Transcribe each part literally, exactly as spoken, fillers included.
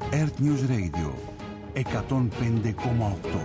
Earth News Radio εκατόν πέντε κόμμα οκτώ.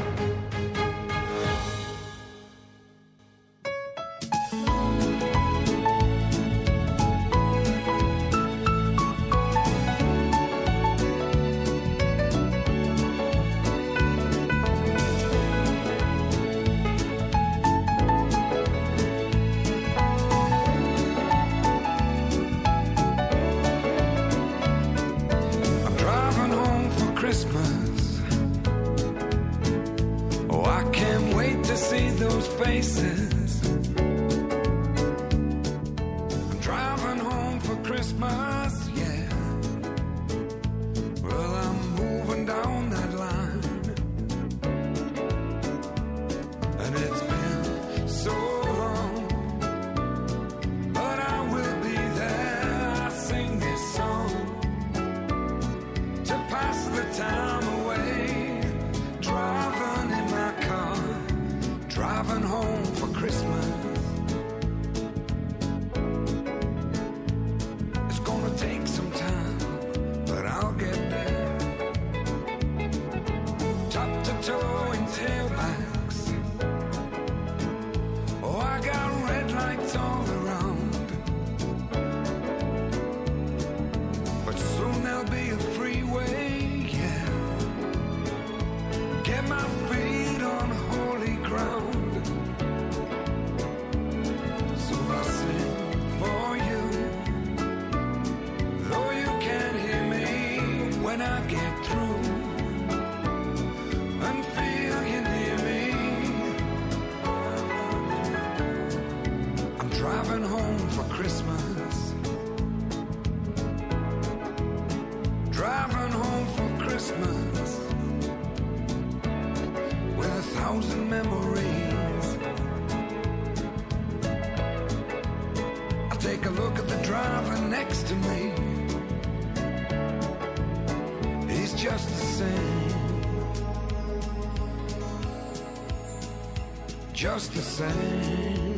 Just the same.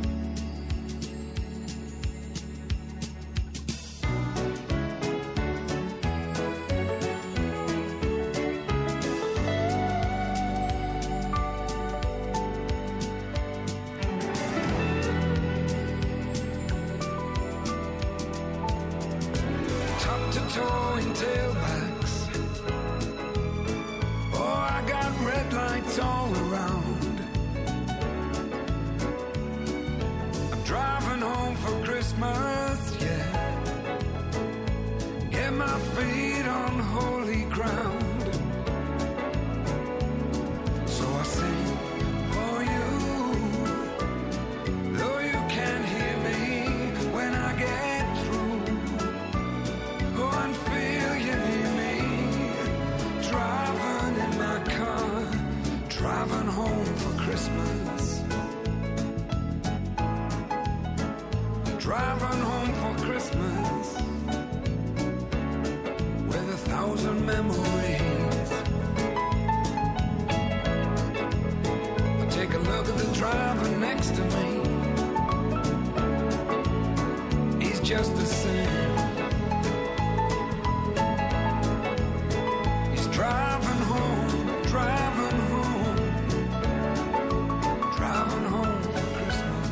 Top to toe in tailbacks. Oh, I got red lights all around. Driving home for Christmas, yeah. Get my feet on holy ground. So I sing for you, though you can't hear me when I get through. Go and feel you near me, driving in my car, driving home for Christmas. Driving home for Christmas with a thousand memories. I take a look at the driver next to me. He's just the same. He's driving home, driving home, driving home for Christmas.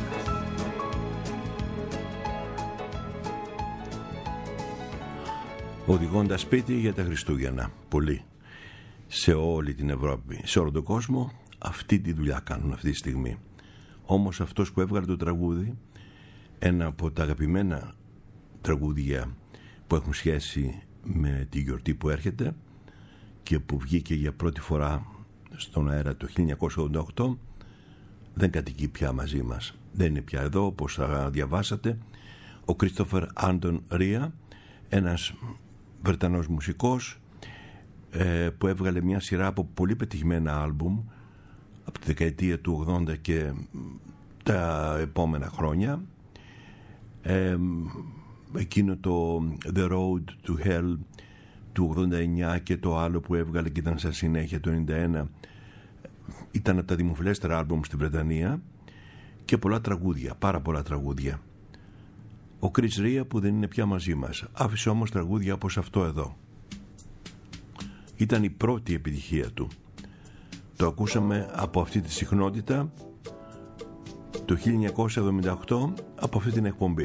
Οδηγώντας σπίτι για τα Χριστούγεννα. Πολλοί σε όλη την Ευρώπη, σε όλο τον κόσμο, αυτή τη δουλειά κάνουν αυτή τη στιγμή. Όμως αυτός που έβγαλε το τραγούδι, ένα από τα αγαπημένα τραγούδια που έχουν σχέση με τη γιορτή που έρχεται και που βγήκε για πρώτη φορά στον αέρα το χίλια εννιακόσια ογδόντα οκτώ, δεν κατοικεί πια μαζί μας. Δεν είναι πια εδώ, όπως θα διαβάσατε. Ο Κρίστοφερ Άντων Ρία, ένας Βρετανός μουσικός ε, που έβγαλε μια σειρά από πολύ πετυχημένα άλμπουμ από τη δεκαετία του ογδόντα και τα επόμενα χρόνια. Ε, εκείνο το The Road to Hell του ογδόντα εννιά και το άλλο που έβγαλε και ήταν σαν συνέχεια το ενενήντα ένα ήταν από τα δημοφιλέστερα άλμπουμ στη Βρετανία, και πολλά τραγούδια, πάρα πολλά τραγούδια. Ο Chris Rea που δεν είναι πια μαζί μας άφησε όμως τραγούδια όπως αυτό εδώ. Ήταν η πρώτη επιτυχία του. Το ακούσαμε από αυτή τη συχνότητα το χίλια εννιακόσια εβδομήντα οκτώ από αυτή την εκπομπή.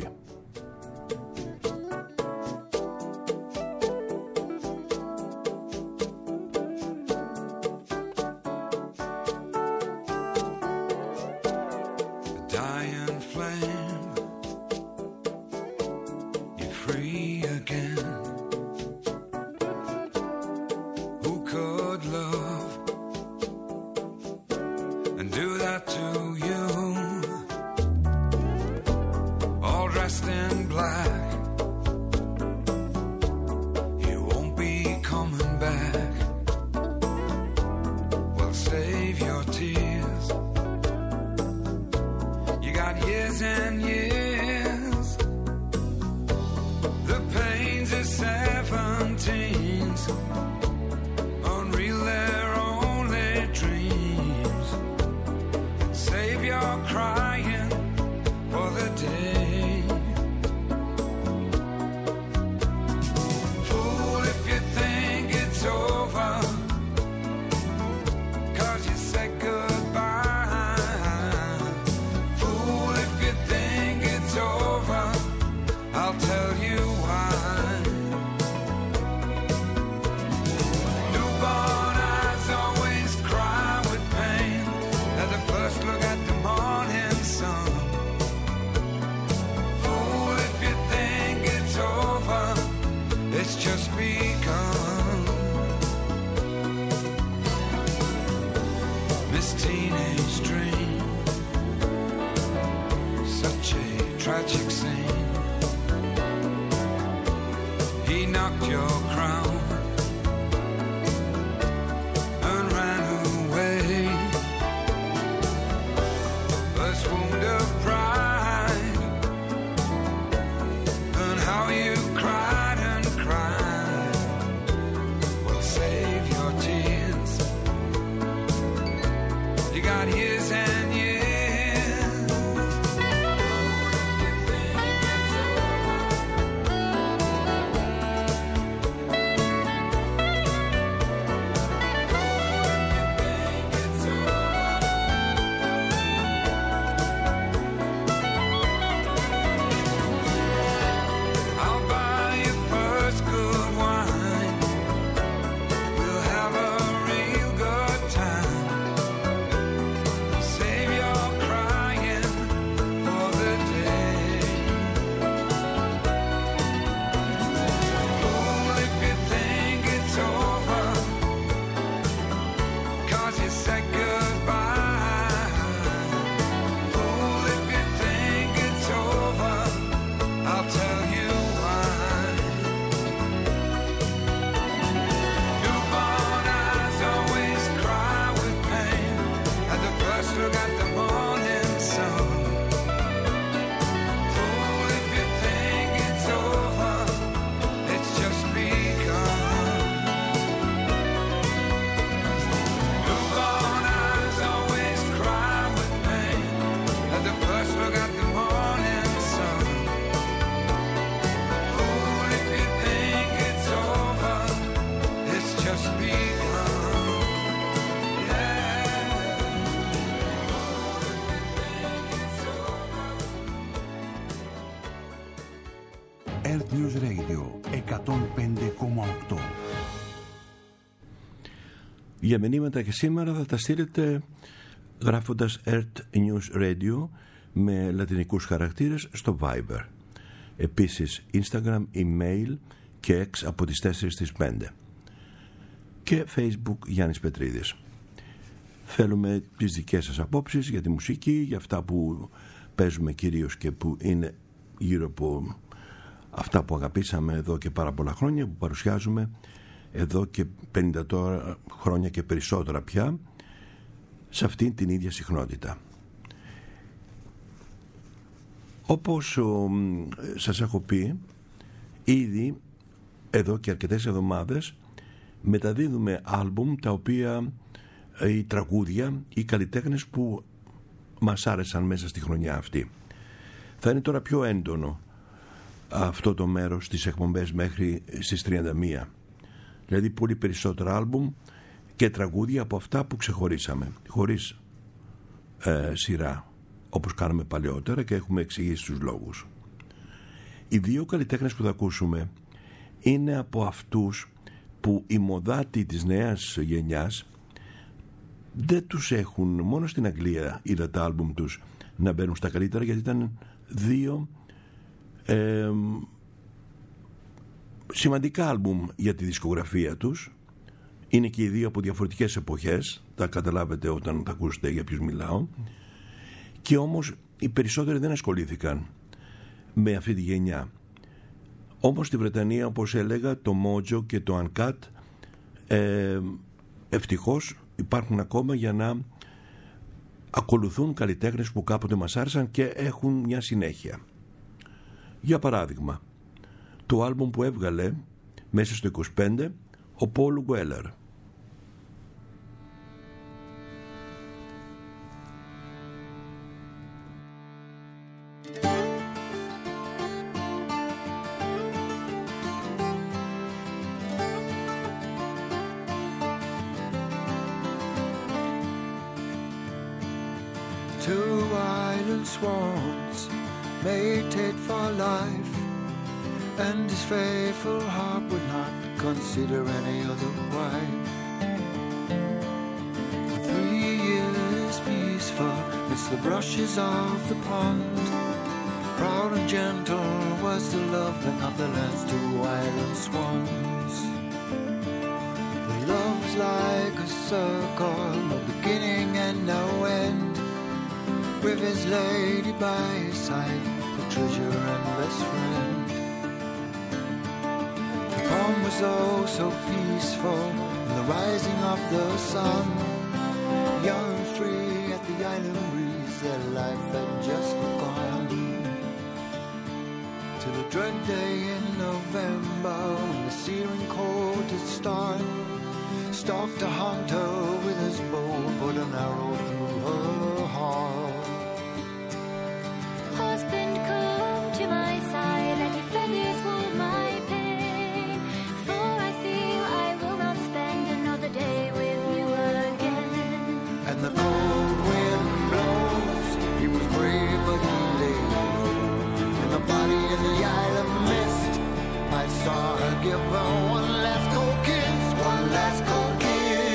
Earth News Radio εκατόν πέντε κόμμα οκτώ. Για μηνύματα και σήμερα θα τα στείλετε γράφοντας Earth News Radio με λατινικούς χαρακτήρες στο Viber. Επίσης Instagram, email και X από τις τέσσερις στις πέντε. Και Facebook Γιάννης Πετρίδης. Θέλουμε τις δικές σας απόψεις για τη μουσική, για αυτά που παίζουμε κυρίως και που είναι γύρω από αυτά που αγαπήσαμε εδώ και πάρα πολλά χρόνια, που παρουσιάζουμε εδώ και πενήντα τώρα χρόνια και περισσότερα πια σε αυτήν την ίδια συχνότητα. Όπως ο, σας έχω πει ήδη εδώ και αρκετές εβδομάδες μεταδίδουμε άλμπουμ τα οποία οι τραγούδια, οι καλλιτέχνες που μας άρεσαν μέσα στη χρονιά αυτή. Θα είναι τώρα πιο έντονο αυτό το μέρος στις εκπομπές μέχρι στις τριάντα μία. Δηλαδή πολύ περισσότερα άλμπουμ και τραγούδια από αυτά που ξεχωρίσαμε, χωρίς ε, σειρά, όπως κάναμε παλαιότερα και έχουμε εξηγήσει τους λόγους. Οι δύο καλλιτέχνες που θα ακούσουμε είναι από αυτούς που οι μοδάτοι της νέας γενιάς δεν τους έχουν, μόνο στην Αγγλία είδα τα άλμπουμ τους να μπαίνουν στα καλύτερα, γιατί ήταν δύο ε, σημαντικά άλμπουμ για τη δισκογραφία τους. Είναι και οι δύο από διαφορετικές εποχές, θα καταλάβετε όταν θα ακούσετε για ποιους μιλάω, και όμως οι περισσότεροι δεν ασχολήθηκαν με αυτή τη γενιά. Όμως στη Βρετανία, όπως έλεγα, το Mojo και το Uncut ε, ευτυχώς υπάρχουν ακόμα για να ακολουθούν καλλιτέχνες που κάποτε μας άρεσαν και έχουν μια συνέχεια. Για παράδειγμα, το άλμπουμ που έβγαλε μέσα στο είκοσι πέντε ο Paul Weller. Two island swans mated for life, and his faithful heart would not consider any other wife. For three years peaceful midst the brushes of the pond, proud and gentle was the love that of the last two island swans. The love was like a circle, no beginning and no end, with his lady by his side, the treasure and best friend. The pond was oh so peaceful in the rising of the sun, young and free at the island breeze, their life had just begun. Till the dread day in November, when the searing cold did start, stalked a hunter with his bow, put an arrow through her heart. Husband, come to my side, let your feathers hold my pain, for I feel I will not spend another day with you again. And the cold wind blows, he was brave but he lay low, in the body in the Isle of Mist, I saw her give her one last cold kiss, one last cold kiss.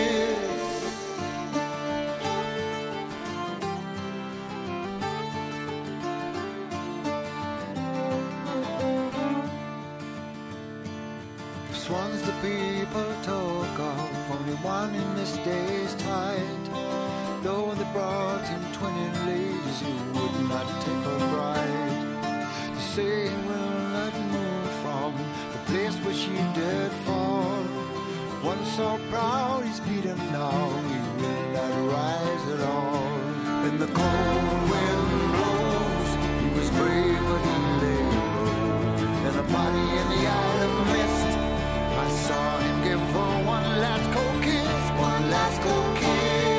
Swans the people talk of, only one in this day's tide, though they brought him twenty ladies, he would not take a bride. They say he will not move from the place where she did fall, once so proud he's beaten now, he will not rise at all. And the cold wind blows, he was brave but he lay low, and a body in the Isle of Mist, I saw him give her one last cold kiss, one last cold kiss.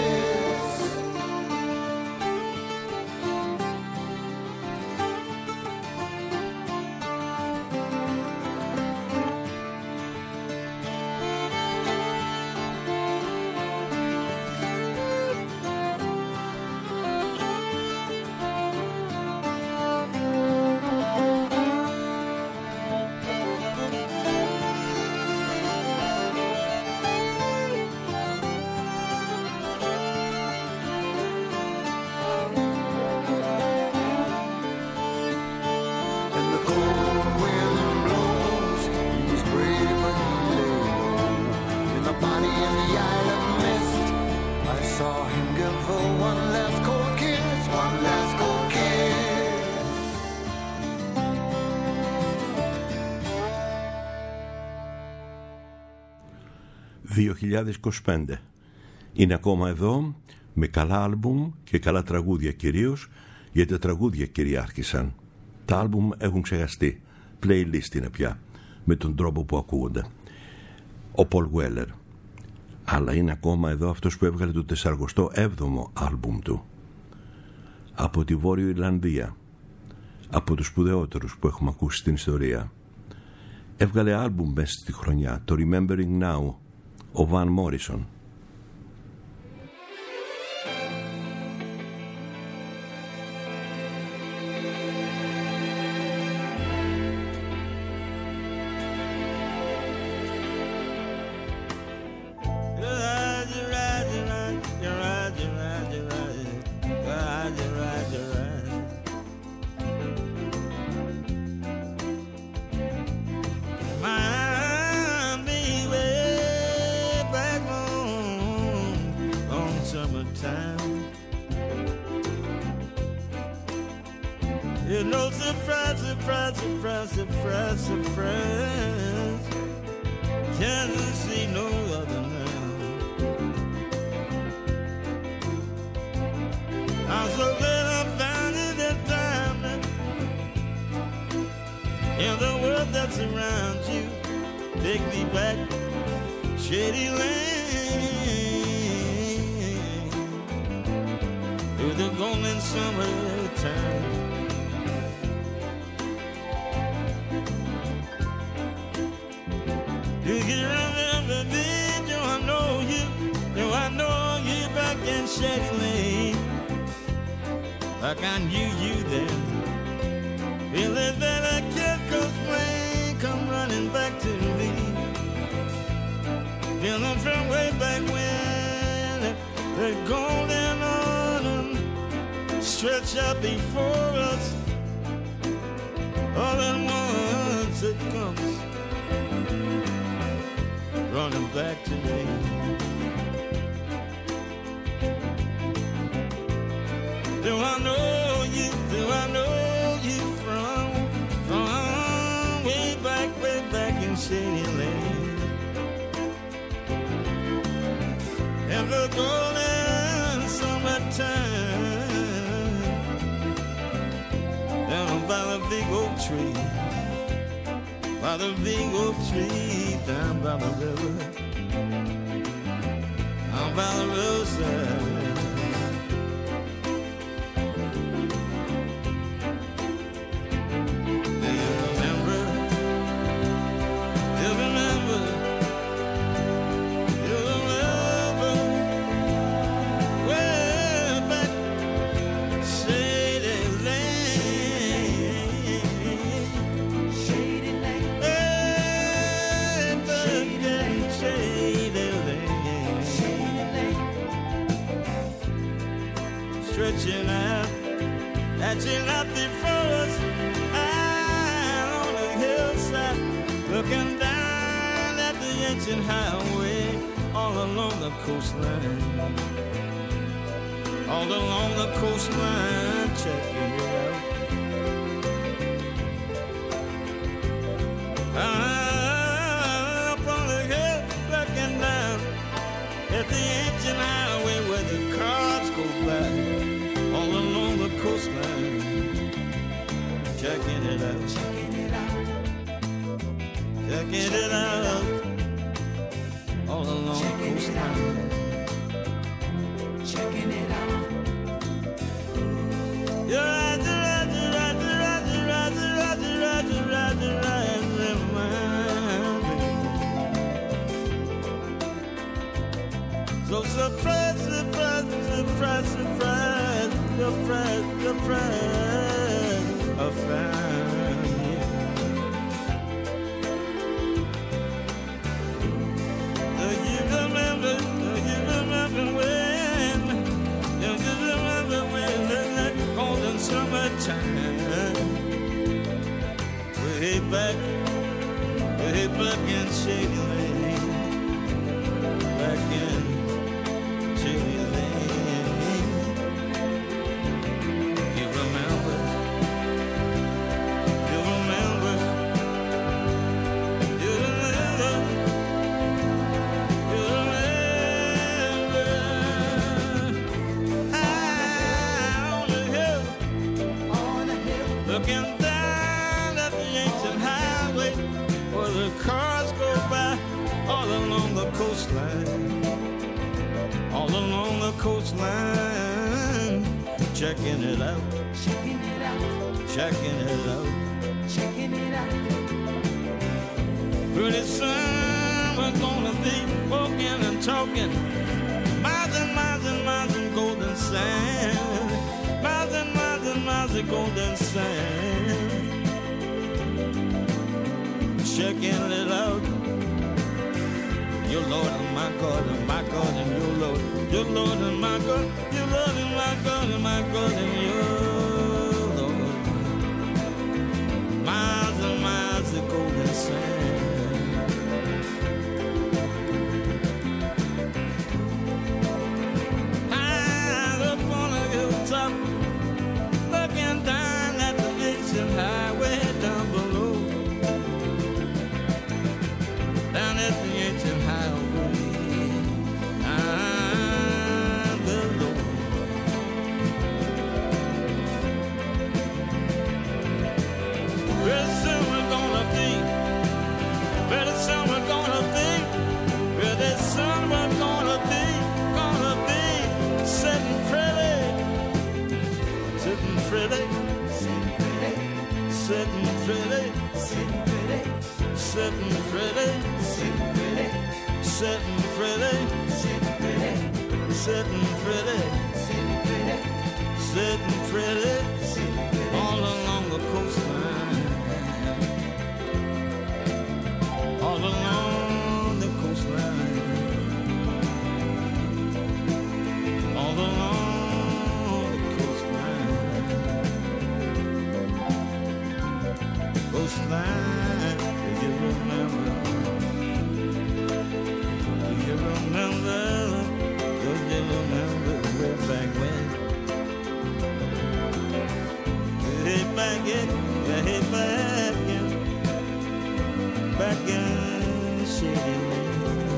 δύο χιλιάδες είκοσι πέντε είναι ακόμα εδώ με καλά άλμπουμ και καλά τραγούδια, κυρίως γιατί τα τραγούδια κυριάρχησαν. Τα άλμπουμ έχουν ξεχαστεί, playlist είναι πια με τον τρόπο που ακούγονται. Ο Paul Weller, αλλά είναι ακόμα εδώ αυτός που έβγαλε το σαράντα έβδομο άλμπουμ του, από τη Βόρειο Ιρλανδία, από τους σπουδαιότερους που έχουμε ακούσει στην ιστορία. Έβγαλε άλμπουμ μέσα στη χρονιά, το Remembering Now, ο Van Morrison. You know, surprise, surprise, surprise, surprise, surprise. Can't see no other now. I'm so glad I found it that time. In the world that surrounds you, take me back, shady lane, through the golden summertime. Do you remember me? Do I know you? Do I know you back in Shady Lane? Like I knew you then. Feeling that I can't complain, come running back to me. Feeling from way back when the golden autumn stretched out before us. All at once it comes running back to me. Do I know you? Do I know you from from way back, way back in Shady Lane? In the golden summertime, down by the big oak tree. By the big oak tree, down by the river, down by the roadside. Do you remember? Do you remember? Do you remember? Way back, Shady Lane. Shady Lane. Stretching out, etching out before us, out on the hillside, looking down at the ancient highway, all along the coastline, all along the coastline, checking it out. Up on the hill, looking down at the ancient highway where the cars go by. All along the coastline, checking it out, checking it out, checking it out. All along the coastline, checking it out. You're right, you're right, you're right, you're right, you're right, you're right, you're right, you're right, you're right, remind me. So surprise, surprise, surprise, surprise. Your friend, your friend, a fan. Do you remember? Do you remember when? Do you remember when the golden summertime? Way back, way back in Shady Lane, back in Shady Lane. Looking down at the ancient highway where the cars go by, all along the coastline, all along the coastline, checking it out, checking it out, checking it out, checking it out. Pretty soon we're gonna be walking and talking, miles and miles and miles of golden sand, miles and miles and miles of golden sand. Checking it out. Your Lord and my God and my God and your Lord, your Lord and my God, your Lord and my God and my God and your Lord. Miles and miles of golden sand. High up on a hilltop, looking down at the ancient highway down below. Down at the ancient highway, I'm below. Pretty soon we're gonna be, pretty soon we're gonna be, pretty soon we're gonna be, gonna be sitting pretty, sitting pretty, sitting pretty, sitting pretty, sitting pretty, sitting pretty. Sitting pretty, sitting pretty, sitting pretty, sitting pretty, all along the coastline, all along the coastline, all along the coastline, coastline. Do you remember? You remember, don't you remember way back when? Hey, back in, hey, back in, back in Shady Lane,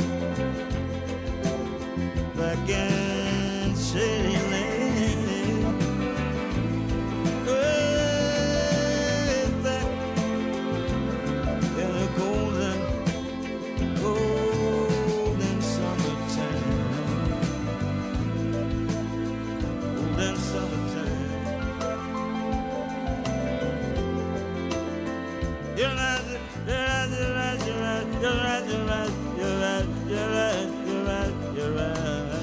back in Shady Lane, way back in the golden, golden summertime, golden summertime. You're right, you're right, you're right, you're right, you're right, you're right, you're right, you're right, you're right, you're right.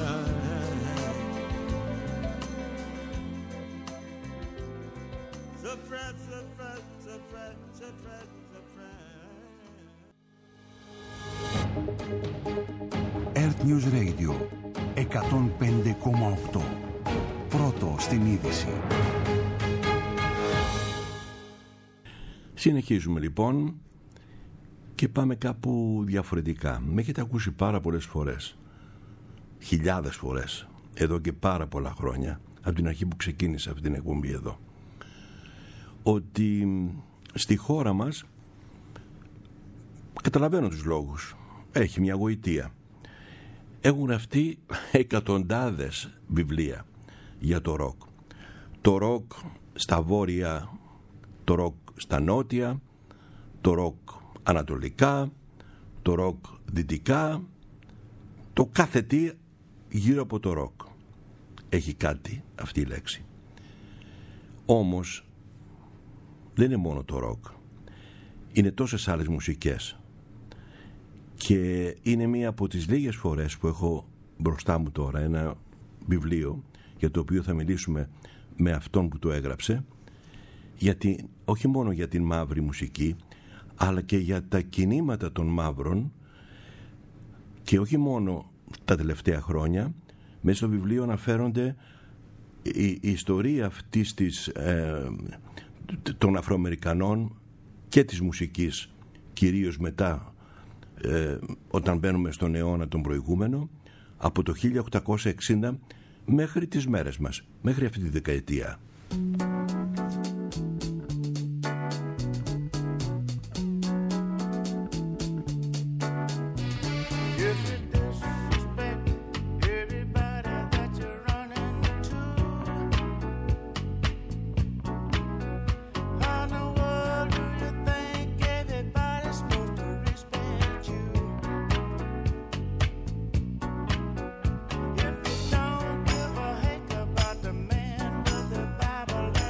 Surprise, surprise, surprise, surprise, surprise. Earth News Radio εκατόν πέντε κόμμα οκτώ. Πρώτο στην είδηση. Συνεχίζουμε λοιπόν και πάμε κάπου διαφορετικά. Με έχετε ακούσει πάρα πολλές φορές, χιλιάδες φορές, εδώ και πάρα πολλά χρόνια, από την αρχή που ξεκίνησε αυτή την εκπομπή εδώ, ότι στη χώρα μας, καταλαβαίνω τους λόγους, έχει μια γοητεία. Έχουν γραφτεί εκατοντάδες βιβλία για το ροκ. Το ροκ στα βόρεια, το ροκ στα νότια, το ροκ ανατολικά, το ροκ δυτικά, το κάθε τι γύρω από το ροκ. Έχει κάτι αυτή η λέξη. Όμως δεν είναι μόνο το ροκ. Είναι τόσες άλλες μουσικές. Και είναι μία από τις λίγες φορές που έχω μπροστά μου τώρα ένα βιβλίο για το οποίο θα μιλήσουμε με αυτόν που το έγραψε, γιατί, όχι μόνο για την μαύρη μουσική, αλλά και για τα κινήματα των μαύρων, και όχι μόνο τα τελευταία χρόνια. Μέσα στο βιβλίο αναφέρονται η, η ιστορία αυτής της, ε, των Αφροαμερικανών και της μουσικής, κυρίως μετά, ε, όταν μπαίνουμε στον αιώνα τον προηγούμενο, από το χίλια οκτακόσια εξήντα μέχρι τις μέρες μας, μέχρι αυτή τη δεκαετία. If you don't give a heck about the man with the Bible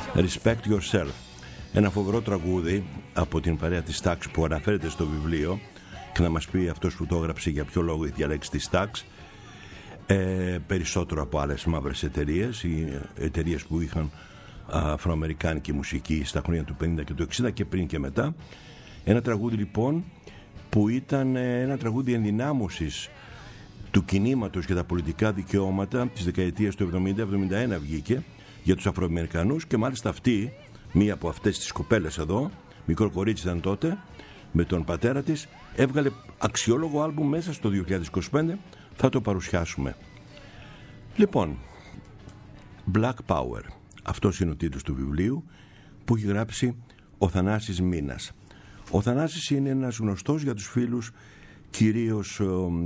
Respect Yourself. Ένα φοβερό τραγούδι από την παρέα της Stax που αναφέρεται στο βιβλίο, και να μας πει αυτός που το έγραψε για ποιο λόγο διαλέξει τη Stax, ε, περισσότερο από άλλες μαύρες εταιρείες, οι εταιρείες που είχαν αφροαμερικάνικη μουσική στα χρόνια του πενήντα και του εξήντα και πριν και μετά. Ένα τραγούδι λοιπόν που ήταν ένα τραγούδι ενδυνάμωσης του κινήματος για τα πολιτικά δικαιώματα της δεκαετίας του εβδομήντα εβδομήντα ένα βγήκε για τους Αφροαμερικανούς, και μάλιστα αυτή, μία από αυτές τις κοπέλες εδώ, μικρό κορίτσι ήταν τότε, με τον πατέρα της, έβγαλε αξιόλογο άλμπουμ μέσα στο δύο χιλιάδες είκοσι πέντε. Θα το παρουσιάσουμε. Λοιπόν, Black Power, αυτός είναι ο τίτλος του βιβλίου που έχει γράψει ο Θανάσης Μήνας. Ο Θανάσης είναι ένας γνωστός για τους φίλους κυρίως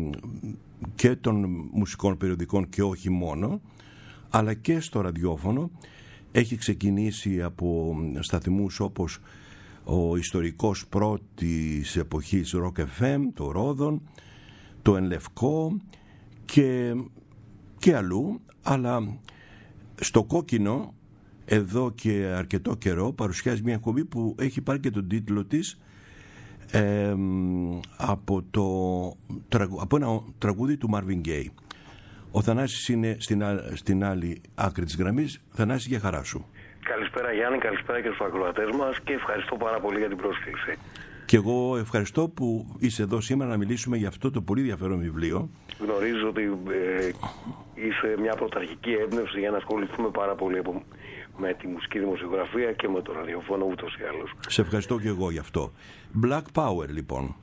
και των μουσικών περιοδικών και όχι μόνο, αλλά και στο ραδιόφωνο. Έχει ξεκινήσει από σταθμούς όπως ο ιστορικός πρώτης εποχής Rock εφ εμ, το Ρόδον, το Εν Λευκό και, και αλλού, αλλά στο Κόκκινο εδώ και αρκετό καιρό παρουσιάζει μια εκπομπή που έχει πάρει και τον τίτλο της ε, από, το, από ένα τραγούδι του Marvin Gaye. Ο Θανάσης είναι στην, στην άλλη άκρη της γραμμής. Θανάση, για χαρά σου. Καλησπέρα Γιάννη, καλησπέρα και στους ακροατές μας και ευχαριστώ πάρα πολύ για την πρόσκληση. Και εγώ ευχαριστώ που είσαι εδώ σήμερα να μιλήσουμε για αυτό το πολύ ενδιαφέρον βιβλίο. Γνωρίζω ότι ε, είσαι μια πρωταρχική έμπνευση για να ασχοληθούμε πάρα πολύ από, με τη μουσική δημοσιογραφία και με το ραδιοφώνο ούτως ή άλλως. Σε ευχαριστώ και εγώ γι' αυτό. Black Power λοιπόν.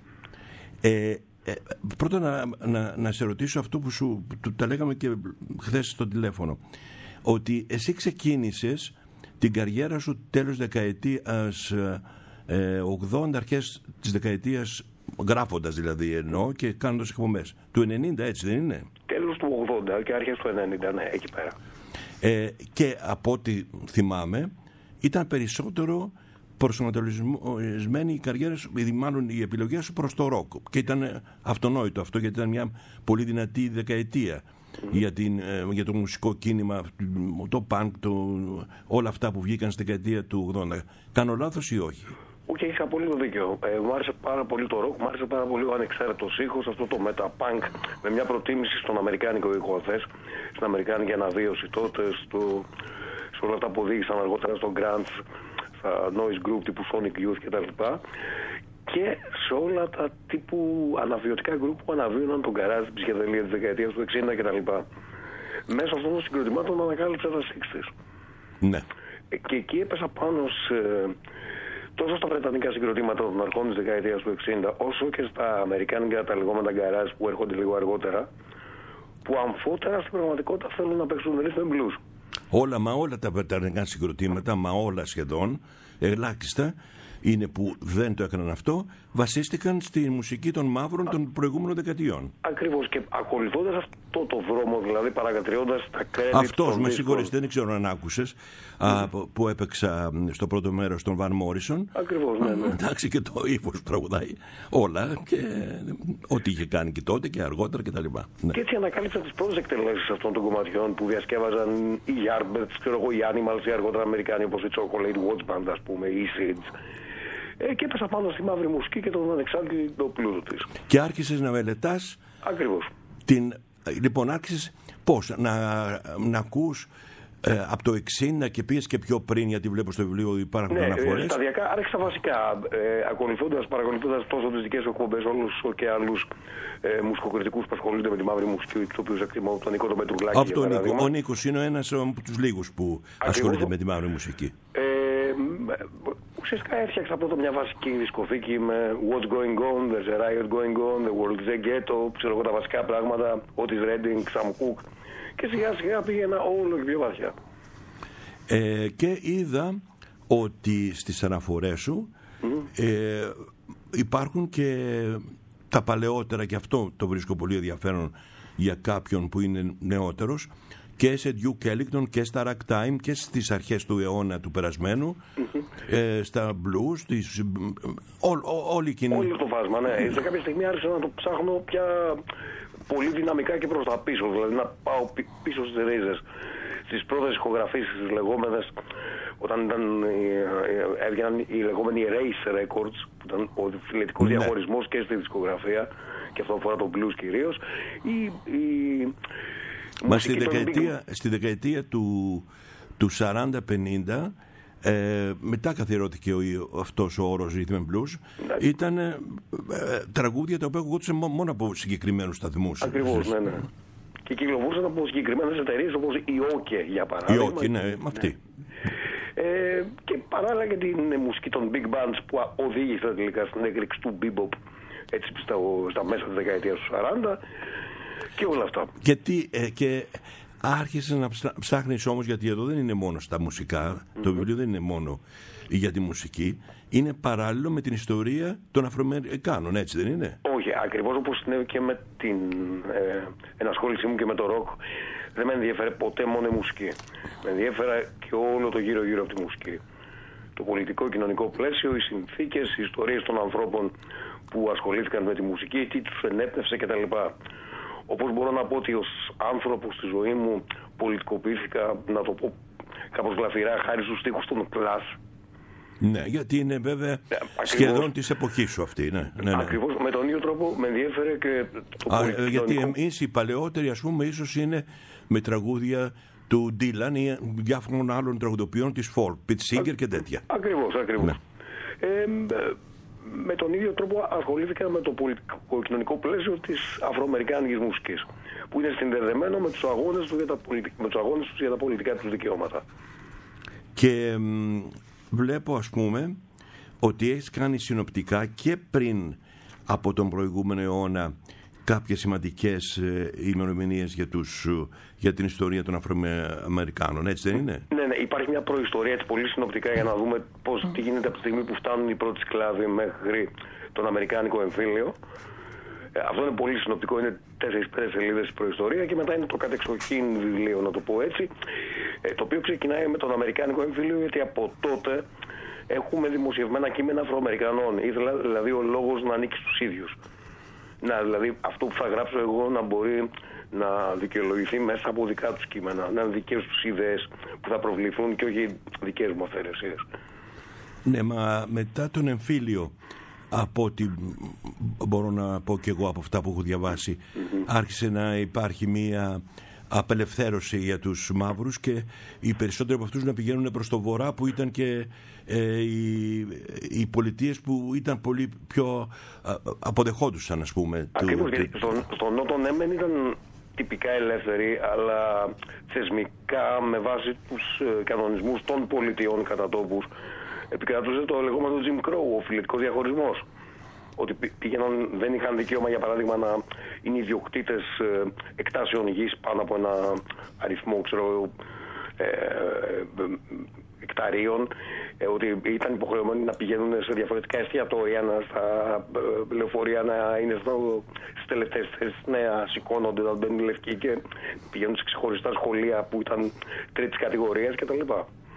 Ε, ε, πρώτα να, να, να σε ρωτήσω αυτό που σου που τα λέγαμε και χθες στο τηλέφωνο. Ότι εσύ ξεκίνησες την καριέρα σου τέλος δεκαετίας ε, ογδόντα, αρχές της δεκαετίας, γράφοντας δηλαδή εννοώ και κάνοντας εκπομπές. Του ενενήντα, έτσι δεν είναι? Τέλος του ογδόντα και αρχές του ενενήντα, ναι, εκεί πέρα. Ε, και από ό,τι θυμάμαι ήταν περισσότερο προσανατολισμένη η καριέρα σου, μάλλον η επιλογή σου προς το ροκ. Και ήταν αυτονόητο αυτό, γιατί ήταν μια πολύ δυνατή δεκαετία. Mm-hmm. Για, την, για το μουσικό κίνημα, το punk, το, όλα αυτά που βγήκαν στη δεκαετία του ογδόντα. Κάνω λάθος ή όχι? Όχι, okay, έχεις απολύτως δίκιο. Ε, μου άρεσε πάρα πολύ το ροκ, μου άρεσε πάρα πολύ ο ανεξάρτητος ήχος, αυτό το meta-punk με μια προτίμηση στον αμερικάνικο ήχο, θες, στην αμερικάνικη αναβίωση τότε, στο, σε όλα αυτά που οδήγησαν αργότερα στο grunge, στα noise group τύπου Sonic Youth κτλ. Και σε όλα τα τύπου αναβιωτικά γκρουπ που αναβίωναν τον καράζ, την ψυχεδελία της δεκαετίας του εξήντα κτλ. Μέσω αυτών των συγκροτημάτων ανακάλυψα τα εξήντα. Ναι. Και εκεί έπεσα πάνω σε, τόσο στα βρετανικά συγκροτήματα των αρχών της δεκαετίας του εξήντα, όσο και στα αμερικάνικα τα λεγόμενα γκαράζ που έρχονται λίγο αργότερα, που αμφότερα στην πραγματικότητα θέλουν να παίξουν rhythm and blues. Όλα, μα όλα τα βρετανικά συγκροτήματα, μα όλα σχεδόν, ελάχιστα, είναι που δεν το έκαναν αυτό, βασίστηκαν στη μουσική των μαύρων των προηγούμενων δεκαετιών. Ακριβώς, και ακολουθώντας αυτό το δρόμο, δηλαδή παρακατριώντας τα credits. Αυτός, με συγχωρείς, δεν ξέρω αν άκουσες, mm. α, που έπαιξα στο πρώτο μέρος των Van Morrison. Ακριβώς, ναι, ναι. Εντάξει, και το ύφος που τραγουδάει όλα και ό,τι είχε κάνει και τότε και αργότερα κτλ. Ναι. Και έτσι ανακάλυψα τις πρώτες εκτελέσεις αυτών των κομματιών που διασκεύαζαν οι Yardbirds, ξέρω εγώ, οι Animals, οι αργότερα Αμερικάνοι όπως η Chocolate Watch Band, ας πούμε, οι Seeds. Ε, και έπεσα πάνω στη μαύρη μουσική και τον ανεξάρτητο πλούτο της. Και άρχισες να μελετάς. Ακριβώς. Την... Λοιπόν, άρχισες πώς, να, να ακούς ε, από το εξήντα και πήγες και πιο πριν, γιατί βλέπω στο βιβλίο υπάρχουν ναι, αναφορές. Ναι, σταδιακά άρχισα βασικά, ε, ακολουθώντας, παρακολουθώντας τόσο τις δικές εκπομπές όλους και άλλους ε, μουσικοκριτικούς που ασχολούνται με τη μαύρη μουσική, τους οποίους εκτιμώ, τον Νίκο τον Πετρουλάκη. Αυτό ο Νίκο. Ο Νίκος είναι ένας από τους λίγους που ακριβώς ασχολείται με τη μαύρη μουσική. Ε, ουσιαστικά έφτιαξα πρώτα μια βασική δισκοθήκη με What's Going On, There's a Riot Going On, The World is a Ghetto, ξέρω εγώ τα βασικά πράγματα, Otis Redding, Sam Cooke, και σιγά σιγά πήγαινα όλο και πιο βαθιά. Ε, και είδα ότι στις αναφορές σου mm. ε, υπάρχουν και τα παλαιότερα, και αυτό το βρίσκω πολύ ενδιαφέρον για κάποιον που είναι νεότερος, και σε Duke Ellington και στα Ragtime και στις αρχές του αιώνα του περασμένου, mm-hmm. ε, στα blues, στις, ό, ό, όλη εκείνη. Όλο το φάσμα, ναι. Σε κάποια στιγμή άρχισα να το ψάχνω πια πολύ δυναμικά και προς τα πίσω, δηλαδή να πάω πίσω στις ρίζες. στις πρώτες δισκογραφίες, τις λεγόμενες, όταν ήταν, έβγαιναν οι λεγόμενοι Race Records, που ήταν ο φιλετικός Ναι. διαχωρισμός και στη δισκογραφία, και αυτό αφορά τον blues κυρίως, η, η Μα στη μουσική των δεκαετία, στη δεκαετία του, του σαράντα πενήντα, ε, μετά καθιερώθηκε ο, αυτός ο όρος Rhythm and Blues, Εντάξει. ήταν ε, ε, τραγούδια τα οποία ακουγόντουσαν μο- μόνο από συγκεκριμένους σταθμούς. Ακριβώς, ναι, ναι. Και κυκλοφορούσαν από συγκεκριμένες εταιρείες όπως η Όκε, για Η παράδειγμα. Όκη, ναι, με αυτή. Ε, και παράλληλα και την ε, μουσική των big bands που α- οδήγησε τελικά στην έκρηξη του bebop, έτσι στα, στα μέσα της δεκαετίας του σαράντα και όλα αυτά. Και, τι, ε, και άρχισες να ψά- ψάχνεις όμως, γιατί εδώ δεν είναι μόνο στα μουσικά, το βιβλίο δεν είναι μόνο για τη μουσική, είναι παράλληλο με την ιστορία των Αφροαμερικάνων, έτσι δεν είναι? Όχι, ακριβώς όπως συνέβη και με την ε, ενασχόλησή μου και με το ροκ, δεν με ενδιαφέρε ποτέ μόνο η μουσική. Με ενδιαφέρε και όλο το γύρω-γύρω από τη μουσική. Το πολιτικό κοινωνικό πλαίσιο, οι συνθήκες, οι ιστορίες των ανθρώπων που ασχολήθηκαν με τη μουσική, τι τους ενέπνευσε κτλ. Όπως μπορώ να πω ότι ως άνθρωπος στη ζωή μου πολιτικοποιήθηκα, να το πω κάπως γλαφυρά, χάρη στους στίχους των Clash. Ναι, γιατί είναι βέβαια ακριβώς. σχεδόν της εποχής σου αυτή. Ναι, ναι, ναι. Ακριβώς με τον ίδιο τρόπο με ενδιέφερε και το Α, πολιτικό. ε, γιατί εμείς οι παλαιότεροι, ας πούμε, ίσως είναι με τραγούδια του Dylan ή διάφορων άλλων τραγουδοποιών της folk, Pete Seeger και τέτοια. Ακριβώς, ακριβώς. Ναι. Ε, με τον ίδιο τρόπο ασχολήθηκα με το πολιτικό κοινωνικό πλαίσιο της αφροαμερικάνικης μουσικής, που είναι συνδεδεμένο με τους αγώνες, του για τα πολιτι... με τους αγώνες τους για τα πολιτικά τους δικαιώματα. Και μ, βλέπω, ας πούμε, ότι έχεις κάνει συνοπτικά και πριν από τον προηγούμενο αιώνα κάποιες σημαντικές ε, ημερομηνίες για, τους, ε, για την ιστορία των Αφροαμερικάνων, έτσι δεν είναι? Ναι, ναι, υπάρχει μια προϊστορία έτσι πολύ συνοπτικά για να δούμε πώς, τι γίνεται από τη στιγμή που φτάνουν οι πρώτοι σκλάβοι μέχρι τον Αμερικάνικο εμφύλιο. Ε, αυτό είναι πολύ συνοπτικό, είναι τέσσερις πέντε σελίδες η προϊστορία και μετά είναι το κατεξοχήν βιβλίο, να το πω έτσι, ε, το οποίο ξεκινάει με τον Αμερικάνικο εμφύλιο, γιατί από τότε έχουμε δημοσιευμένα κείμενα Αφροαμερικανών, ήθελα δηλαδή ο λόγος να ανήκει στους ίδιους. Να, δηλαδή αυτό που θα γράψω εγώ να μπορεί να δικαιολογηθεί μέσα από δικά τους κείμενα, να είναι δικές τους ιδέες που θα προβληθούν και όχι δικές μου αφαιρεσίες. Ναι, μα μετά τον εμφύλιο, από ό,τι μπορώ να πω και εγώ από αυτά που έχω διαβάσει, mm-hmm. άρχισε να υπάρχει μία απελευθέρωση για τους μαύρους και οι περισσότεροι από αυτούς να πηγαίνουν προς το βορρά, που ήταν και ε, οι, οι πολιτείες που ήταν πολύ πιο α, αποδεχόντουσαν, ας πούμε. Ακριβώς, του, γιατί στον, στον Νότο ναι μεν ήταν τυπικά ελεύθεροι, αλλά θεσμικά με βάση τους ε, κανονισμούς των πολιτιών κατά τόπους επικρατούσε το λεγόμενο Jim Crow, ο φιλετικός διαχωρισμός. Ότι πήγαιναν, δεν είχαν δικαίωμα, για παράδειγμα, να είναι ιδιοκτήτες ε, εκτάσεων γης πάνω από ένα αριθμό, ξέρω, ε, ε, εκταρίων, ε, ότι ήταν υποχρεωμένοι να πηγαίνουν σε διαφορετικά εστιατόρια, να, στα ε, λεωφορεία να είναι στο, στις τελευταίες θέσεις, να σηκώνονται, να μπαίνουν λευκοί και πηγαίνουν σε ξεχωριστά σχολεία που ήταν τρίτης κατηγορίας κτλ.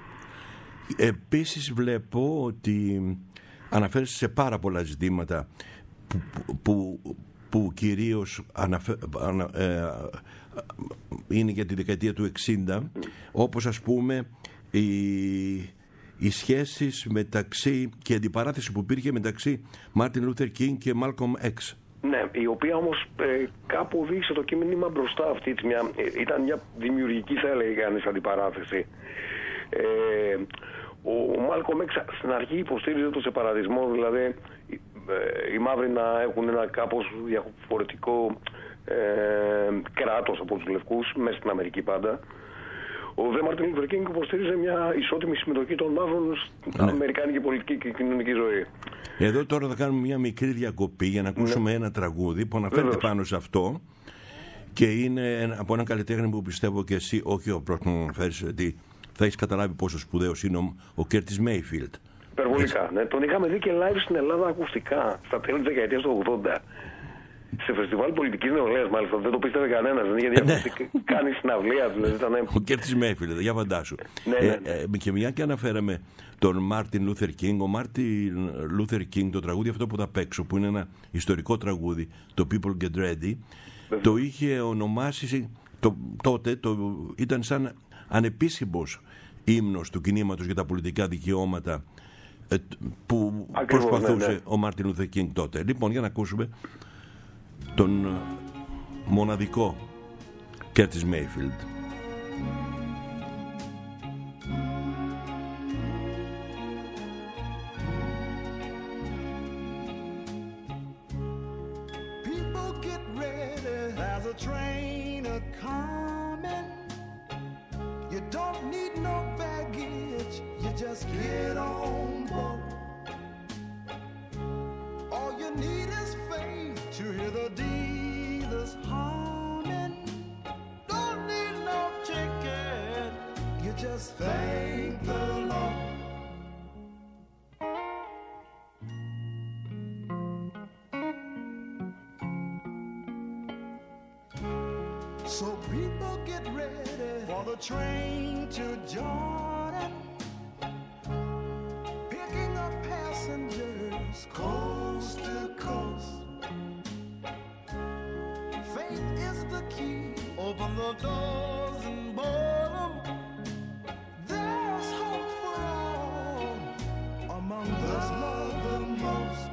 Επίσης βλέπω ότι αναφέρεσαι σε πάρα πολλά ζητήματα που, που, που κυρίως αναφε, ανα, ε, είναι για τη δεκαετία του εξήντα, όπως ας πούμε οι, οι σχέσεις μεταξύ και η αντιπαράθεση που υπήρχε μεταξύ Μάρτιν Λούθερ Κίνγκ και Μάλκομ Εξ. Ναι, η οποία όμως ε, κάπου οδήγησε το κίνημα μπροστά αυτή. Μια, ε, ήταν μια δημιουργική, θα έλεγε κανείς, αντιπαράθεση. Ε, ο Μάλκομ Εξ στην αρχή υποστήριζε το σεπαρατισμό, δηλαδή ε, οι μαύροι να έχουν ένα κάπως διαφορετικό ε, κράτος από τους λευκούς, μέσα στην Αμερική πάντα. Ο Δε Μάρτιν Λούθερ Κίνγκ υποστήριζε μια ισότιμη συμμετοχή των μαύρων στην ναι. αμερικάνικη πολιτική και κοινωνική ζωή. Εδώ τώρα θα κάνουμε μια μικρή διακοπή για να ακούσουμε ναι. ένα τραγούδι που αναφέρεται Βεβαίως. πάνω σε αυτό και είναι από έναν καλλιτέχνη που πιστεύω και εσύ, όχι ο πρώτος που αναφέρεις, ότι θα έχεις καταλάβει πόσο σπουδαίος είναι ο, ο Κέρτις Μέιφιλντ. Υπερβολικά, ναι. Τον είχαμε δει και live στην Ελλάδα ακουστικά στα τέλη της δεκαετίας του ογδόντα. Σε φεστιβάλ πολιτικής νεολαίας, μάλιστα. Δεν το πίστευε κανένας. Γιατί ναι. κάνει συναυλία. Δηλαδή, ήταν... Ο Κέρτις Μέιφιλντ, για φαντάσου. Ναι, ναι, ναι. Ε, ε, και μια και αναφέραμε τον Μάρτιν Λούθερ Κίνγκ. Ο Μάρτιν Λούθερ Κίνγκ, το τραγούδι αυτό που θα παίξω, που είναι ένα ιστορικό τραγούδι, το People Get Ready, Βεβαίως. το είχε ονομάσει το, τότε, το, ήταν σαν ανεπίσημος ύμνος του κινήματος για τα πολιτικά δικαιώματα που Ακριβώς, προσπαθούσε ναι, ναι. ο Μάρτιν Λούθερ Κίνγκ τότε. Λοιπόν, για να ακούσουμε τον μοναδικό Curtis Mayfield. Train a coming. You don't need no baggage. You just get on board. All you need is faith to hear the dealers humming. Don't need no ticket. You just thank the Lord. So people get ready for the train to Jordan, picking up passengers coast to coast. Faith is the key. Open the doors and board 'em. There's hope for all among those love the most.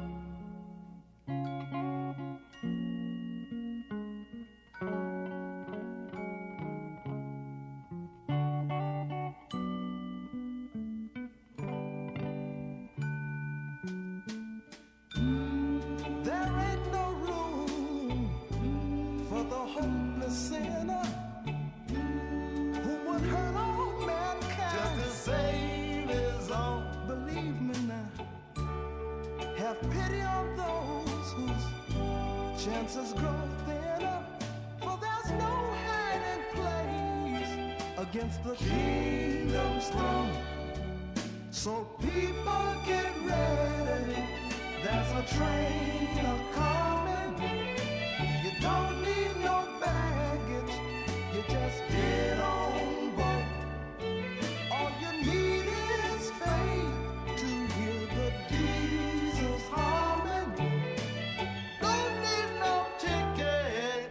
Sinner who would hurt all mankind just to save his own. Believe me now, have pity on those whose chances grow thinner, for there's no hiding place against the kingdom's throne. So people get ready, there's a train a-coming. You don't need no baggage, you just get on board. All you need is faith to hear the diesels humming. Don't need no ticket,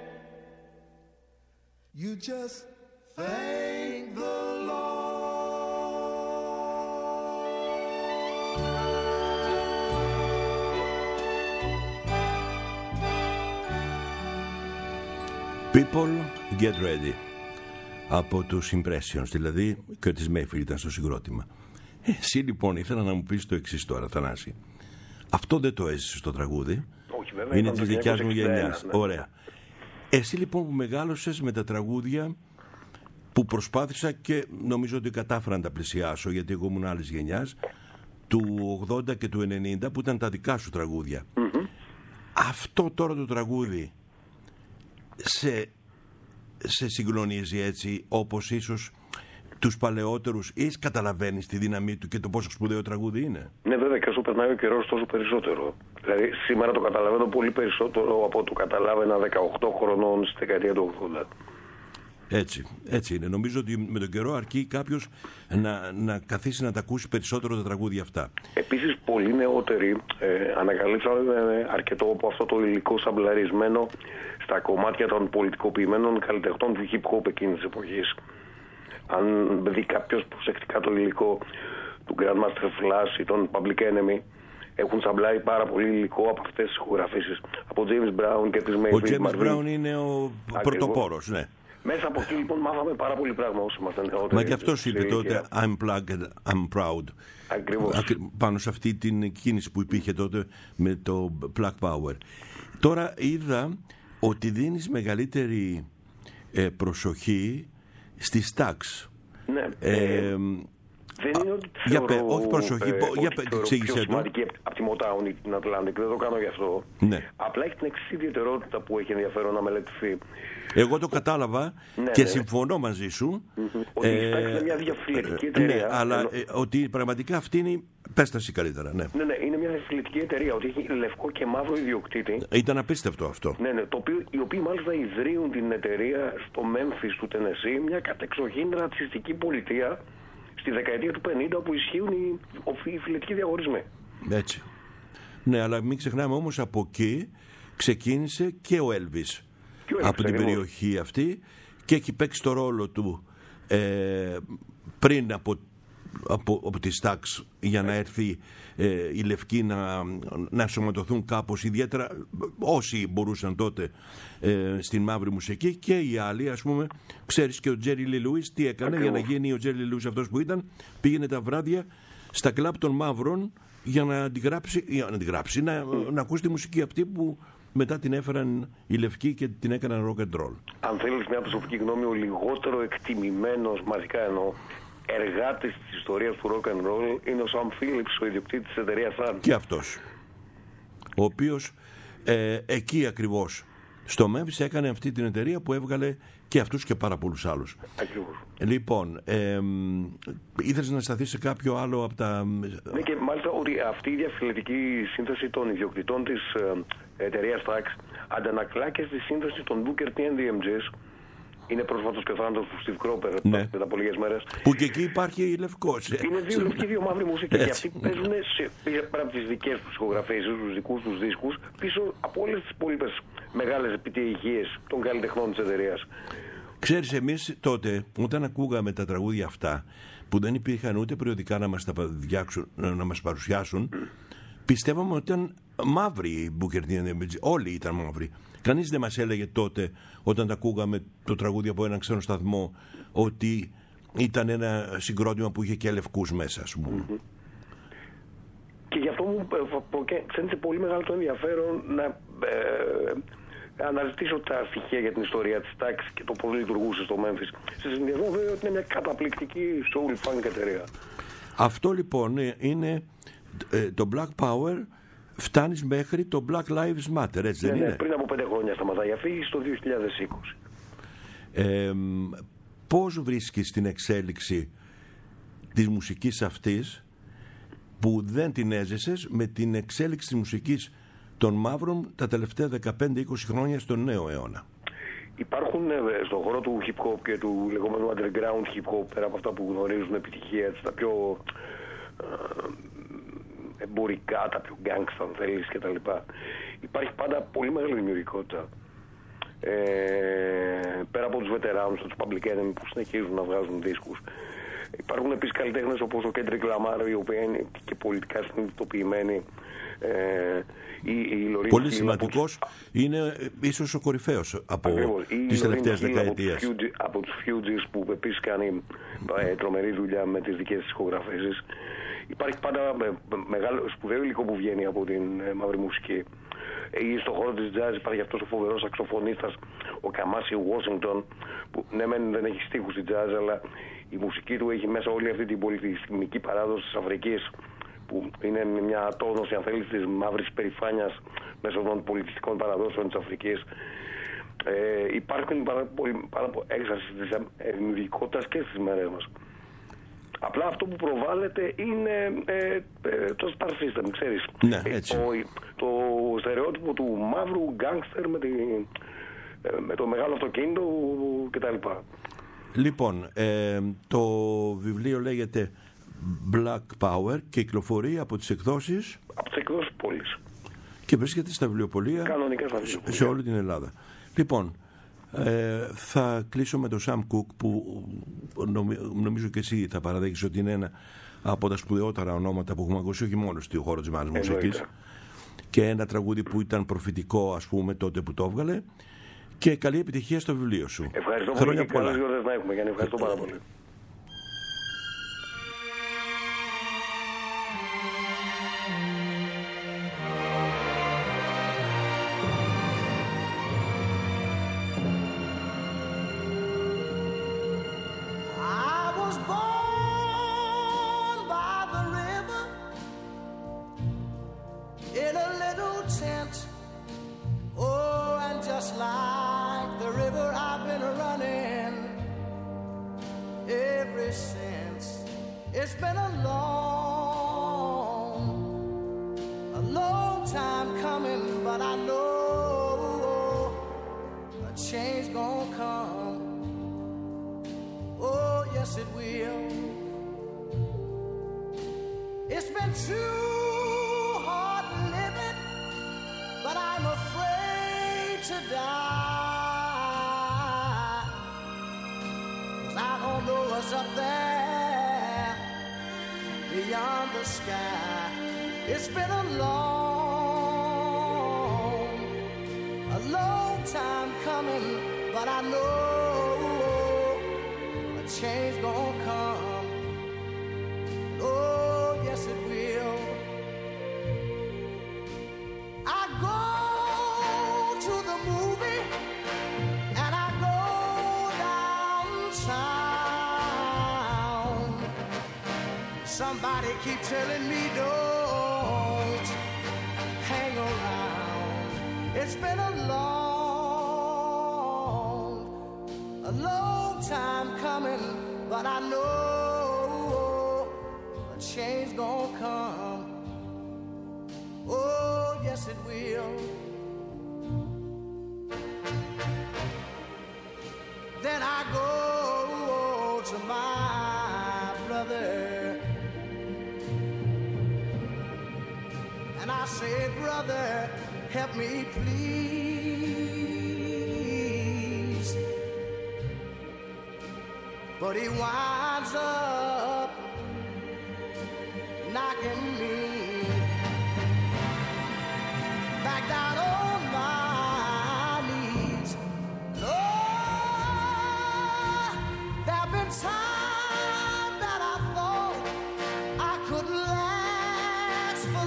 you just thank the Lord. People get ready από τους Impressions, δηλαδή Curtis Mayfield ήταν στο συγκρότημα. Ε, εσύ λοιπόν ήθελα να μου πεις το εξής τώρα, Θανάση. Αυτό δεν το έζησε στο τραγούδι. Όχι, βέβαια, είναι ήταν της το δικιάς μου χίλια εννιακόσια γενιάς. εξήντα ένα, ναι. Ωραία. Εσύ λοιπόν που μεγάλωσες με τα τραγούδια που προσπάθησα και νομίζω ότι κατάφερα να τα πλησιάσω, γιατί εγώ ήμουν άλλης γενιάς, του ογδόντα και του ενενήντα, που ήταν τα δικά σου τραγούδια. Mm-hmm. Αυτό τώρα το τραγούδι σε, σε συγκλονίζει έτσι, όπως ίσως τους παλαιότερους, ή καταλαβαίνεις τη δύναμή του και το πόσο σπουδαίο τραγούδι είναι? Ναι, βέβαια, και όσο περνάει ο καιρός τόσο περισσότερο. Δηλαδή σήμερα το καταλαβαίνω πολύ περισσότερο από το καταλάβαινα δεκαοκτώ χρονών στη δεκαετία του ογδόντα. Έτσι, έτσι είναι. Νομίζω ότι με τον καιρό αρκεί κάποιος να, να καθίσει να τα ακούσει περισσότερο τα τραγούδια αυτά. Επίσης, πολλοί νεότεροι ε, ανακαλύψαμε αρκετό από αυτό το υλικό σαμπλαρισμένο στα κομμάτια των πολιτικοποιημένων καλλιτεχνών του hip hop εκείνης της εποχής. Αν δει κάποιος προσεκτικά το υλικό του Grandmaster Flash ή των Public Enemy, έχουν σαμπλάρει πάρα πολύ υλικό από αυτές τις ηχογραφήσεις. Από James Brown και τις Mayfield. Ο James Brown είναι ο πρωτοπόρος, ναι. Μέσα από εκεί λοιπόν μάθαμε πάρα πολύ πράγμα όσο ήμασταν νεότεροι. Μα και αυτός είπε τότε I'm plugged, I'm proud. Ακριβώς. Πάνω σε αυτή την κίνηση που υπήρχε τότε με το Black Power. Τώρα είδα ότι δίνεις μεγαλύτερη ε, προσοχή στις tags. Ναι. Ε, ε, δεν είναι ότι για θεωρώ, πέ, όχι προσοχή, ε, για ότι πέ, εξήγησέ πιο το. σημαντική από τη Motown ή την Atlantic, δεν το κάνω γι' αυτό. Ναι. Απλά έχει την εξής ιδιαιτερότητα που έχει ενδιαφέρον να μελετηθεί. Εγώ το κατάλαβα ναι, και ναι. συμφωνώ μαζί σου. Mm-hmm. Ότι η Stax είναι μια διαφυλετική εταιρεία. Ναι, αλλά ενώ... ε, ότι πραγματικά αυτή είναι. Πες τα εσύ καλύτερα, ναι. Ναι, ναι, είναι μια διαφυλετική εταιρεία. Ότι έχει λευκό και μαύρο ιδιοκτήτη. Ήταν απίστευτο αυτό. Ναι, ναι. Το οποίο, οι οποίοι μάλιστα ιδρύουν την εταιρεία στο Memphis του Τενεσί, μια κατεξοχήν ρατσιστική πολιτεία στη δεκαετία του πενήντα, όπου ισχύουν οι, οι φιλετικοί διαγωνισμοί. Έτσι. Ναι, αλλά μην ξεχνάμε όμως από εκεί ξεκίνησε και ο Elvis. Από την περιοχή αυτή και έχει παίξει το ρόλο του ε, πριν από, από, από τη Stax για να έρθει ε, η Λευκή να, να σωματωθούν κάπως, ιδιαίτερα όσοι μπορούσαν τότε ε, στην μαύρη μουσική, και οι άλλοι, ας πούμε, ξέρεις και ο Τζέρι Λι Λούις τι έκανε. Ακριβώς. Για να γίνει ο Τζέρι Λι Λούις αυτός που ήταν, πήγαινε τα βράδια στα κλαμπ των μαύρων για να αντιγράψει, για να, αντιγράψει, να, mm. να ακούσει τη μουσική αυτή που μετά την έφεραν οι Λευκοί και την έκαναν rock and roll. Αν θέλεις μια προσωπική γνώμη, ο λιγότερο εκτιμημένος, μαζικά εννοώ, εργάτης της ιστορίας του rock and roll είναι ο Σαμ Φίλιπς, ο ιδιοκτήτης της εταιρείας Sun. Και αυτός, ο οποίος ε, εκεί ακριβώς στο Memphis έκανε αυτή την εταιρεία που έβγαλε και αυτούς και πάρα πολλούς άλλους. Ακριβώς. Λοιπόν, ε, ήθελες να σταθείς σε κάποιο άλλο από τα... Ναι, και μάλιστα ότι αυτή η διαφυλετική σύνθεση των ιδιοκτητών της ε, εταιρείας Stax αντανακλά και στη σύνθεση των Booker T and the εμ τζέις. Είναι πρόσφατος και ο θάνατος του Steve Cropper, ναι, μετά από λίγες μέρες. Που και εκεί υπάρχει λευκός. Είναι δύο λευκοί, δύο μαύροι μουσικοί. Και αυτοί παίζουν σε, πέρα από τις δικές τους ηχογραφίες, τους δικούς τους δίσκους, πίσω από όλες τις υπόλοιπες μεγάλες επιτυχίες των καλλιτεχνών της εταιρείας. Ξέρεις, εμείς τότε, όταν ακούγαμε τα τραγούδια αυτά, που δεν υπήρχαν ούτε περιοδικά να μας τα διάξουν, να μας παρουσιάσουν, mm. πιστεύαμε ότι ήταν μαύροι οι Booker T and the εμ τζέις. Όλοι ήταν μαύροι. Κανείς δεν μας έλεγε τότε, όταν τα ακούγαμε το τραγούδι από έναν ξένο σταθμό, ότι ήταν ένα συγκρότημα που είχε και λευκούς μέσα, ας πούμε. Mm-hmm. Και γι' αυτό μου ξένησε πολύ μεγάλο το ενδιαφέρον να ε, αναζητήσω τα στοιχεία για την ιστορία της Stax και το πώς λειτουργούσε στο Memphis. Σε συνδυασμό βέβαια ότι είναι μια καταπληκτική soul funk εταιρεία. Αυτό λοιπόν είναι ε, το Black Power. Φτάνεις μέχρι το Black Lives Matter, έτσι δεν ναι, είναι? Ναι, πριν από πέντε χρόνια σταματάει. Αφήγησε το δύο χιλιάδες είκοσι. Ε, πώς βρίσκεις την εξέλιξη της μουσικής αυτής που δεν την έζησες με την εξέλιξη της μουσικής των μαύρων τα τελευταία δεκαπέντε είκοσι χρόνια στον νέο αιώνα? Υπάρχουν στον χώρο του hip hop και του λεγόμενου underground hip hop, πέρα από αυτά που γνωρίζουν επιτυχία, τα πιο εμπορικά, τα πιο gangsta αν θέλεις και τα λοιπά, υπάρχει πάντα πολύ μεγάλη δημιουργικότητα. Ε, πέρα από τους βετεράνους, τους Public Enemy που συνεχίζουν να βγάζουν δίσκους, υπάρχουν επίσης καλλιτέχνες όπως ο Kendrick Lamar, οι οποίοι είναι και πολιτικά συνειδητοποιημένοι. Ε, η, η πολύ σημαντικός, τους... είναι ίσως ο κορυφαίος από Ακριβώς. τις τελευταίες δεκαετίες. Από, από τους Fugees που επίσης κάνει ε, τρομερή δουλειά με τις δικές της ηχογραφήσεις. Υπάρχει πάντα με, μεγάλο σπουδαίο υλικό που βγαίνει από την ε, μαύρη μουσική. Ή στον χώρο της jazz υπάρχει αυτός ο φοβερός σαξοφωνίστας, ο Καμάσι Washington, που ναι μεν δεν έχει στίχους στην jazz, αλλά η μουσική του έχει μέσα όλη αυτή την πολιτισμική παράδοση της Αφρικής, που είναι μια τόνωση, αν θέλεις, της μαύρης περηφάνειας μέσω των πολιτιστικών παραδόσεων της Αφρικής. Ε, υπάρχουν πάρα πολύ έξαρση της δημιουργικότητας και στις μέρες μας. Απλά αυτό που προβάλλεται είναι ε, ε, το Star System, ξέρεις. Ναι, έτσι. Το, το στερεότυπο του μαύρου γκάνγκστερ με, ε, με το μεγάλο αυτοκίνητο κτλ. Λοιπόν, ε, το βιβλίο λέγεται Black Power και κυκλοφορεί από τις εκδόσεις... Από τις εκδόσεις πόλης. Και βρίσκεται στα βιβλιοπωλεία, κανονικά στα βιβλιοπωλεία, σε όλη την Ελλάδα. Λοιπόν, ε, θα κλείσω με τον Sam Cooke, που νομίζω και εσύ θα παραδέχεις ότι είναι ένα από τα σπουδαιότερα ονόματα που έχουμε ακούσει, όχι μόνο στο χώρο της μάζας μουσικής, και ένα τραγούδι που ήταν προφητικό, ας πούμε, τότε που το έβγαλε. Και καλή επιτυχία στο βιβλίο σου. Ευχαριστώ πολύ και καλές γιορτές να έχουμε, Γιάννη. Ευχαριστώ πάρα πολύ. It's been a long, a long time coming, but I know a change gonna come. Oh, yes it will. It's been too hard living, but I'm afraid to die. 'Cause I don't know was up there beyond the sky. It's been a long, a long time coming, but I know a change gonna come. Oh, yes it will. I go to the movie and I go downtown. Somebody keep telling me don't hang around. It's been a long, a long time coming, but I know a change gonna come. Oh, yes it will. Then I go to my brother and I say, brother, help me please. But he winds up knocking me back down on my knees. Oh, there've been times that I thought I could last for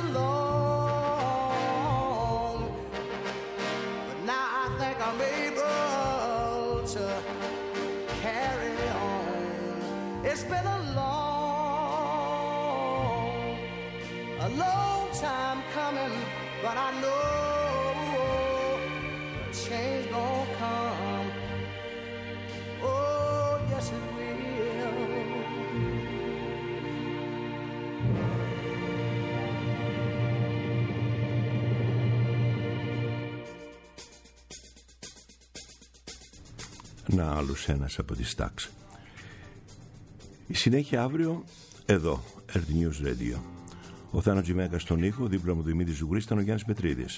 long, but now I think I'm able to carry on. It's been a long, a long time coming, but I know a change gonna come. Oh, yes it will. Να άλλος ένας από τη Stax. Η συνέχεια αύριο εδώ, Earth News Radio. Ο Θάνος Τζιμέκας στον ήχο, δίπλα μου Δημήτρης Ζουγρής, ήταν ο Γιάννης Πετρίδης.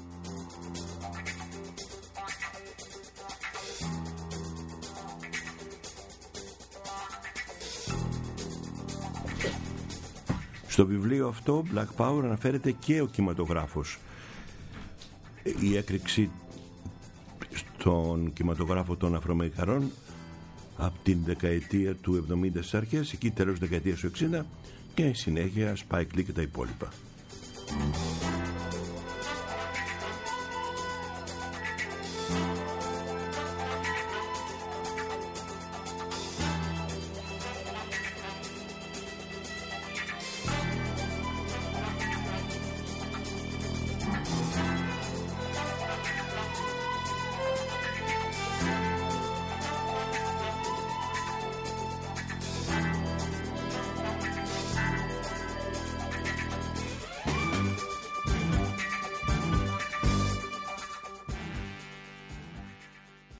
Στο βιβλίο αυτό, Black Power, αναφέρεται και ο κινηματογράφος. Η έκρηξη στον κινηματογράφο των Αφροαμερικανών από την δεκαετία του εβδομήντα στις αρχές, εκεί τέλος δεκαετίας του εξήντα, και συνέχεια Spike Lee και τα υπόλοιπα.